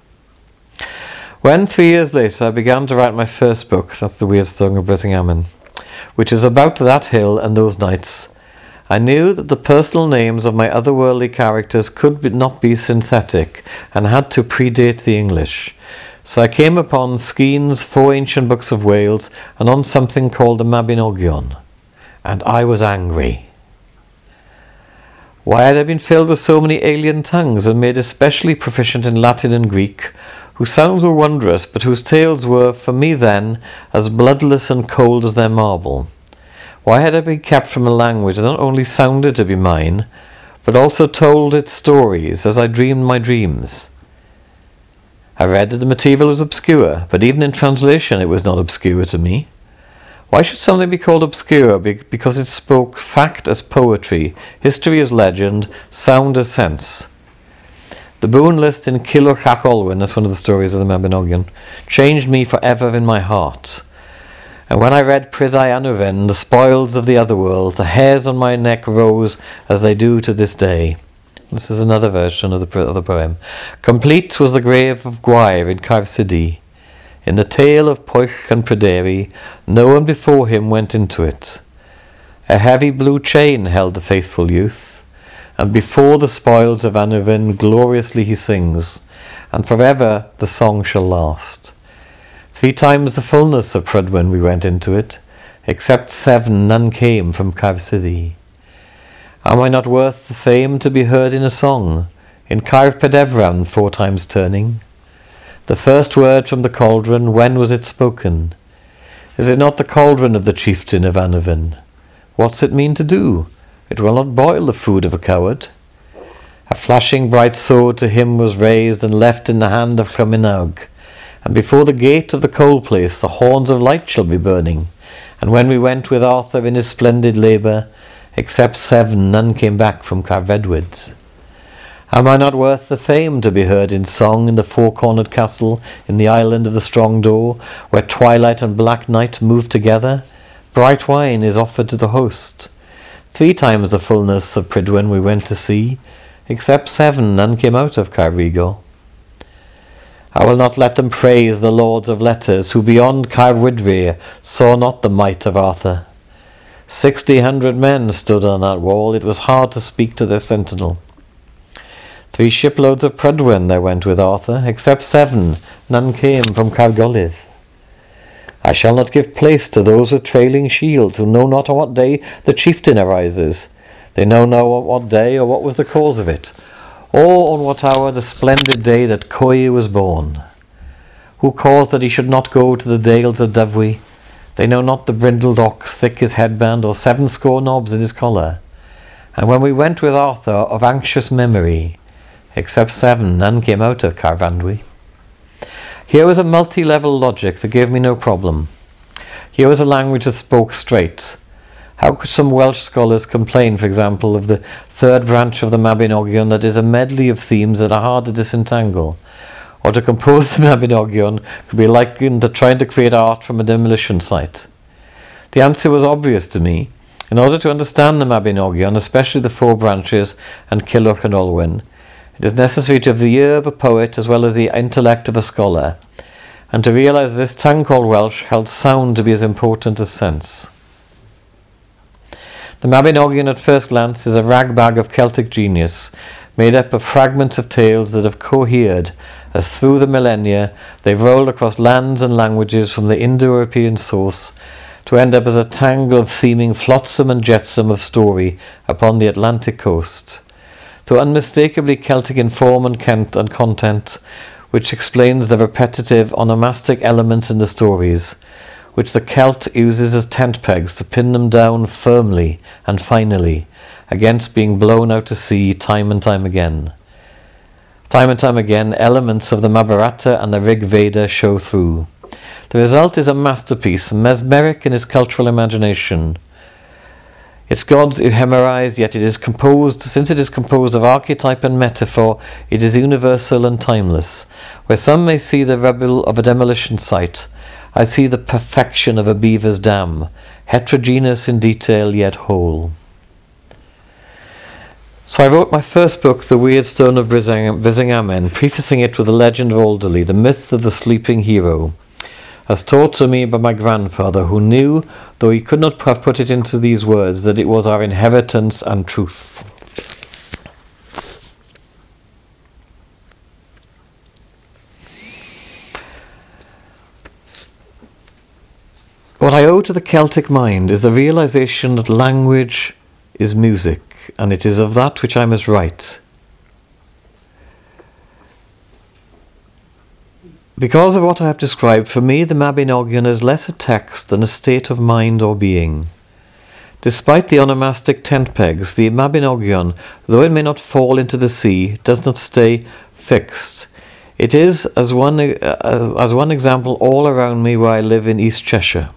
When 3 years later I began to write my first book, that's The Weird Song of Brittingamen, which is about that hill and those knights, I knew that the personal names of my otherworldly characters could not be synthetic and had to predate the English. So I came upon Skene's 4 Ancient Books of Wales and on something called the Mabinogion. And I was angry. Why had I been filled with so many alien tongues and made especially proficient in Latin and Greek, whose sounds were wondrous, but whose tales were, for me then, as bloodless and cold as their marble? Why had I been kept from a language that not only sounded to be mine, but also told its stories as I dreamed my dreams? I read that the material was obscure, but even in translation it was not obscure to me. Why should something be called obscure? Because it spoke fact as poetry, history as legend, sound as sense. The boon list in Cilwch ac Olwyn, that's one of the stories of the Mabinogion, changed me forever in my heart. And when I read Pryddau Aneurin, the spoils of the otherworld, the hairs on my neck rose as they do to this day. This is another version of the poem. Complete was the grave of Gwair in Caerphilly. In the tale of Poich and Pryderi, no one before him went into it. A heavy blue chain held the faithful youth, and before the spoils of Annuvin gloriously he sings, and forever the song shall last. 3 times the fullness of Prydwen we went into it, except 7 none came from Caerphilly. Am I not worth the fame to be heard in a song, in Caerf Pedevran 4 times turning? The first word from the cauldron, when was it spoken? Is it not the cauldron of the chieftain of Annuvin? What's it mean to do? It will not boil the food of a coward. A flashing bright sword to him was raised and left in the hand of Clwynog, and before the gate of the coal place the horns of light shall be burning. And when we went with Arthur in his splendid labour, except 7 none came back from Caerfedwyd. Am I not worth the fame to be heard in song in the 4-cornered castle in the island of the strong door, where twilight and black night move together? Bright wine is offered to the host. 3 times the fullness of Prydwen we went to see, except 7 none came out of Caerrigo. I will not let them praise the lords of letters, who beyond Caerwydre saw not the might of Arthur. 600 men stood on that wall, it was hard to speak to their sentinel. 3 shiploads of Prydwen there went with Arthur, except 7 none came from Caergollydd. I shall not give place to those with trailing shields, who know not on what day the chieftain arises. They know not on what day or what was the cause of it, or on what hour the splendid day that Coy was born. Who caused that he should not go to the dales of Dyfwi? They know not the brindled ox thick his headband, or 70 knobs in his collar. And when we went with Arthur of anxious memory, except 7 none came out of Caerfandwi. Here was a multi-level logic that gave me no problem. Here was a language that spoke straight. How could some Welsh scholars complain, for example, of the 3rd branch of the Mabinogion that is a medley of themes that are hard to disentangle? Or to compose the Mabinogion could be likened to trying to create art from a demolition site? The answer was obvious to me. In order to understand the Mabinogion, especially the 4 branches and Culhwch and Olwen, it is necessary to have the ear of a poet as well as the intellect of a scholar, and to realise this tongue called Welsh held sound to be as important as sense. The Mabinogion at first glance is a ragbag of Celtic genius, made up of fragments of tales that have cohered as through the millennia they've rolled across lands and languages from the Indo-European source to end up as a tangle of seeming flotsam and jetsam of story upon the Atlantic coast. Though unmistakably Celtic in form and content, which explains the repetitive onomastic elements in the stories, which the Celt uses as tent pegs to pin them down firmly and finally against being blown out to sea time and time again. Time and time again, elements of the Mahabharata and the Rig Veda show through. The result is a masterpiece, mesmeric in its cultural imagination. Its gods ephemerized, yet it is composed, since it is composed of archetype and metaphor, it is universal and timeless. Where some may see the rubble of a demolition site, I see the perfection of a beaver's dam, heterogeneous in detail yet whole. So I wrote my first book, The Weird Stone of Brisingamen, prefacing it with the legend of Alderley, the myth of the sleeping hero, as taught to me by my grandfather, who knew, though he could not have put it into these words, that it was our inheritance and truth. What I owe to the Celtic mind is the realization that language is music, and it is of that which I must write. Because of what I have described, for me the Mabinogion is less a text than a state of mind or being. Despite the onomastic tent pegs, the Mabinogion, though it may not fall into the sea, does not stay fixed. It is, as one example, all around me where I live in East Cheshire.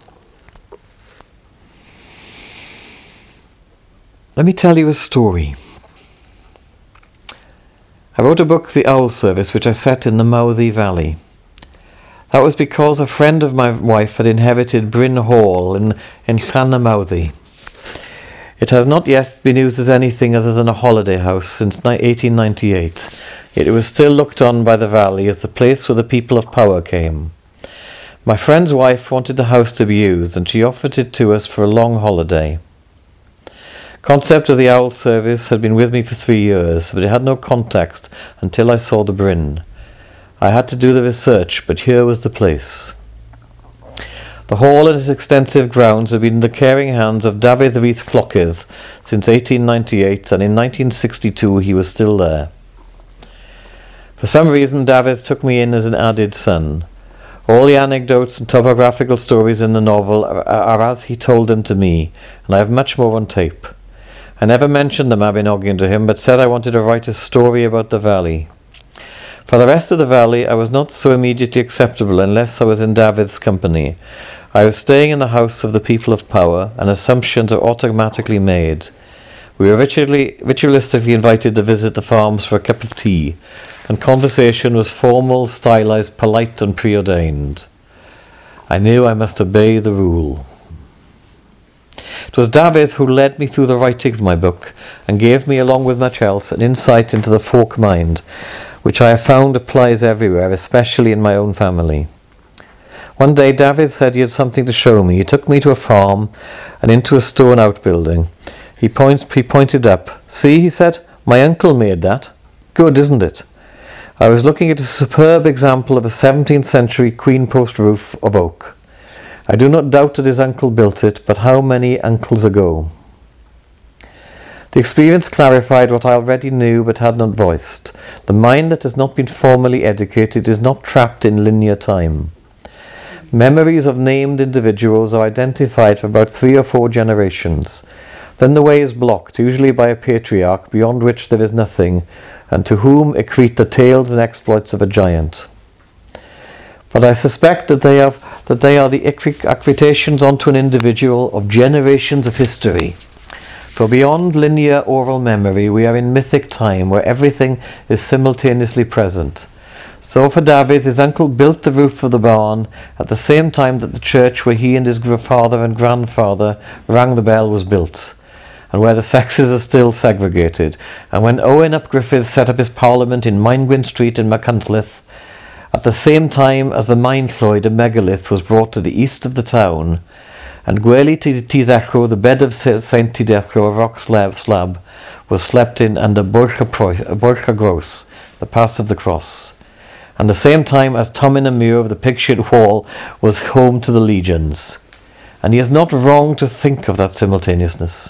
Let me tell you a story. I wrote a book, The Owl Service, which I set in the Mowthy Valley. That was because a friend of my wife had inherited Bryn Hall in Llanymowthy. It has not yet been used as anything other than a holiday house since 1898, yet it was still looked on by the valley as the place where the people of power came. My friend's wife wanted the house to be used, and she offered it to us for a long holiday. Concept of the owl service had been with me for 3 years, but it had no context until I saw the Bryn. I had to do the research, but here was the place. The hall and its extensive grounds had been in the caring hands of Dafydd Rhys Clockydd since 1898, and in 1962 he was still there. For some reason, Dafydd took me in as an added son. All the anecdotes and topographical stories in the novel are as he told them to me, and I have much more on tape. I never mentioned the Mabinogion to him, but said I wanted to write a story about the valley. For the rest of the valley, I was not so immediately acceptable unless I was in Dafydd's company. I was staying in the house of the people of power, and assumptions are automatically made. We were ritualistically invited to visit the farms for a cup of tea, and conversation was formal, stylized, polite, and preordained. I knew I must obey the rule. It was Dafydd who led me through the writing of my book, and gave me, along with much else, an insight into the folk mind, which I have found applies everywhere, especially in my own family. One day Dafydd said he had something to show me. He took me to a farm and into a stone outbuilding. He pointed up. "See," he said, "my uncle made that. Good, isn't it?" I was looking at a superb example of a 17th century queen post roof of oak. I do not doubt that his uncle built it, but how many uncles ago? The experience clarified what I already knew but had not voiced. The mind that has not been formally educated is not trapped in linear time. Memories of named individuals are identified for about 3 or 4 generations. Then the way is blocked, usually by a patriarch beyond which there is nothing, and to whom accrete the tales and exploits of a giant. But I suspect that they are the accretations onto an individual of generations of history. For beyond linear oral memory, we are in mythic time, where everything is simultaneously present. So for Dafydd, his uncle built the roof of the barn at the same time that the church where he and his father and grandfather rang the bell was built, and where the sexes are still segregated. And when Owen ap Griffith set up his parliament in Maengwyn Street in Machynlleth, at the same time as the Mainllwyd, a megalith, was brought to the east of the town, and Gwely Tyddechw, the bed of Saint Tyddechw, a rock slab, was slept in under Borcha Gros, the Pass of the Cross, and the same time as Tommen y Muir, the pig-shit wall, was home to the legions. And he is not wrong to think of that simultaneousness.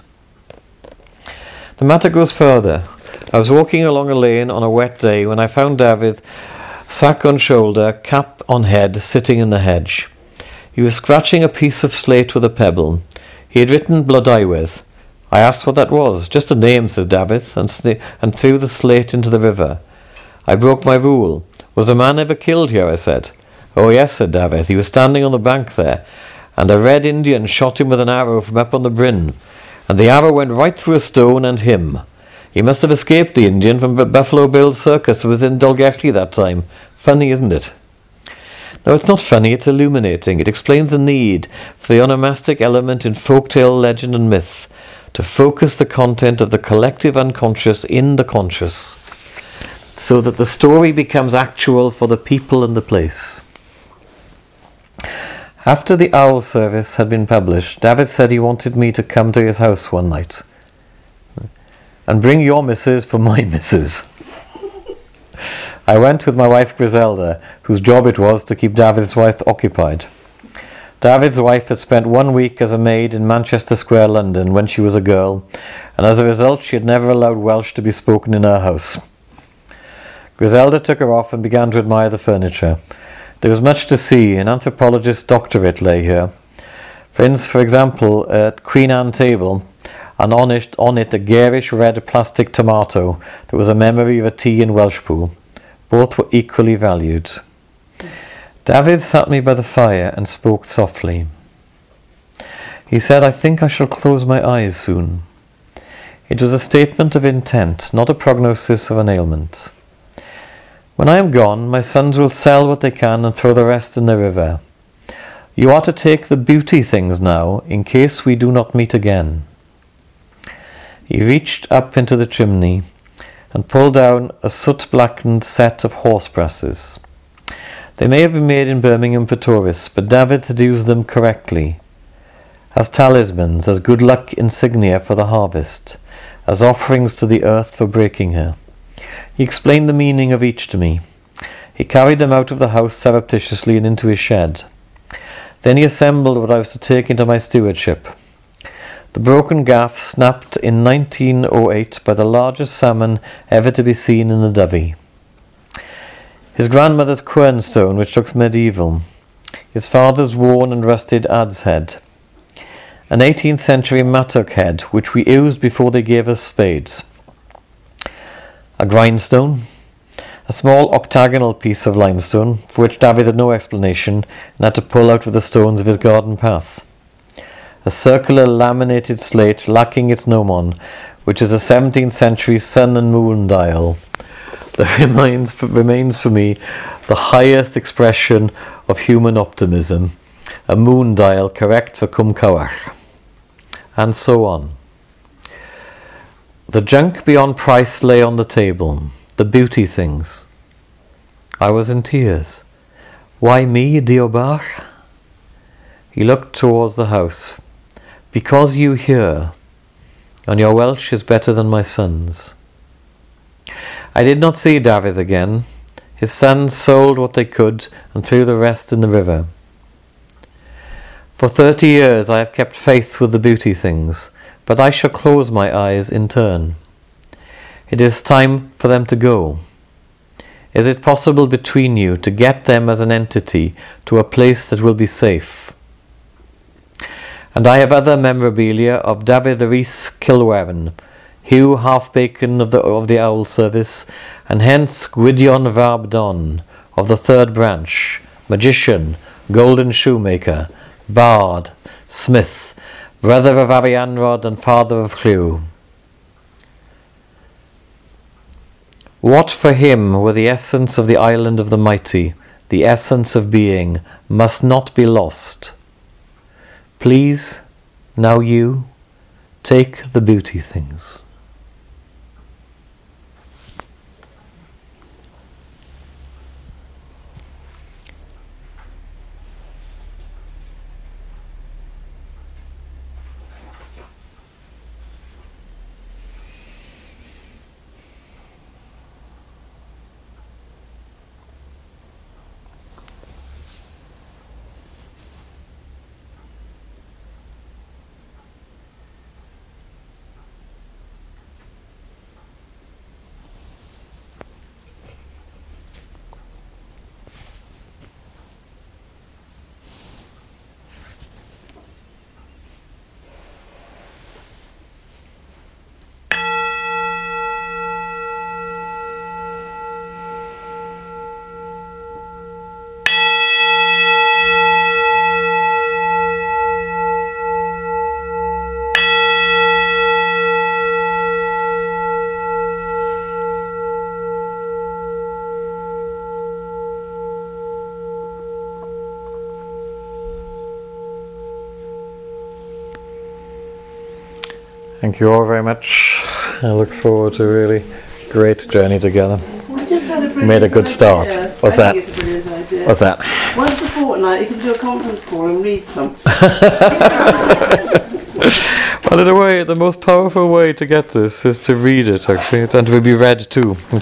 The matter goes further. I was walking along a lane on a wet day when I found Dafydd, sack on shoulder, cap on head, sitting in the hedge. He was scratching a piece of slate with a pebble. He had written Blodeuwydd. I asked what that was. "Just a name," said Dafydd, and threw the slate into the river. I broke my rule. "Was a man ever killed here?" I said. "Oh yes," said Dafydd. "He was standing on the bank there, and a red Indian shot him with an arrow from up on the Bryn, and the arrow went right through a stone and him. He must have escaped, the Indian, from Buffalo Bill's circus. It was in Dolgelly that time. Funny, isn't it?" No, it's not funny, it's illuminating. It explains the need for the onomastic element in folktale, legend and myth, to focus the content of the collective unconscious in the conscious, so that the story becomes actual for the people and the place. After the owl service had been published, Dafydd said he wanted me to come to his house one night. "And bring your missus for my missus." I went with my wife Griselda, whose job it was to keep Dafydd's wife occupied. Dafydd's wife had spent 1 week as a maid in Manchester Square, London, when she was a girl, and as a result she had never allowed Welsh to be spoken in her house. Griselda took her off and began to admire the furniture. There was much to see. An anthropologist's doctorate lay here. For example, at Queen Anne table, and on it a garish red plastic tomato that was a memory of a tea in Welshpool. Both were equally valued. Dafydd sat me by the fire and spoke softly. He said, "I think I shall close my eyes soon." It was a statement of intent, not a prognosis of an ailment. "When I am gone, my sons will sell what they can and throw the rest in the river. You are to take the beauty things now, in case we do not meet again." He reached up into the chimney and pulled down a soot-blackened set of horse brasses. They may have been made in Birmingham for tourists, but Dafydd had used them correctly. as talismans, as good luck insignia for the harvest, as offerings to the earth for breaking her. He explained the meaning of each to me. He carried them out of the house surreptitiously and into his shed. Then he assembled what I was to take into my stewardship. The broken gaff snapped in 1908 by the largest salmon ever to be seen in the Dovey. His grandmother's quernstone, which looks medieval. His father's worn and rusted adze head. An 18th century mattock head, which we used before they gave us spades. A grindstone. A small octagonal piece of limestone, for which David had no explanation and had to pull out with the stones of his garden path. A circular laminated slate lacking its gnomon, which is a 17th century sun and moon dial that remains for me the highest expression of human optimism, a moon dial correct for Cwm Cawach, and so on. The junk beyond price lay on the table, the beauty things. I was in tears. Why me, Diobach? He looked towards the house. Because you hear, and your Welsh is better than my son's. I did not see David again. His sons sold what they could and threw the rest in the river. For 30 years I have kept faith with the beauty things, but I shall close my eyes in turn. It is time for them to go. Is it possible between you to get them as an entity to a place that will be safe? And I have other memorabilia of David the Rees Kilwarren, Hugh Halfbacon of the Owl Service, and hence Gwydion Fab Don of the Third Branch, magician, golden shoemaker, bard, smith, brother of Arianrod and father of Llywelyn. What for him were the essence of the island of the mighty, the essence of being, must not be lost. Please, now you, take the beauty things. Thank you all very much. I look forward to a really great journey together. We just had a brilliant Made a good start. idea. What's I that? think it's a brilliant idea. What's that? Once a fortnight, you can do a conference call and read something. Well, in a way, the most powerful way to get this is to read it, actually, and to be read too.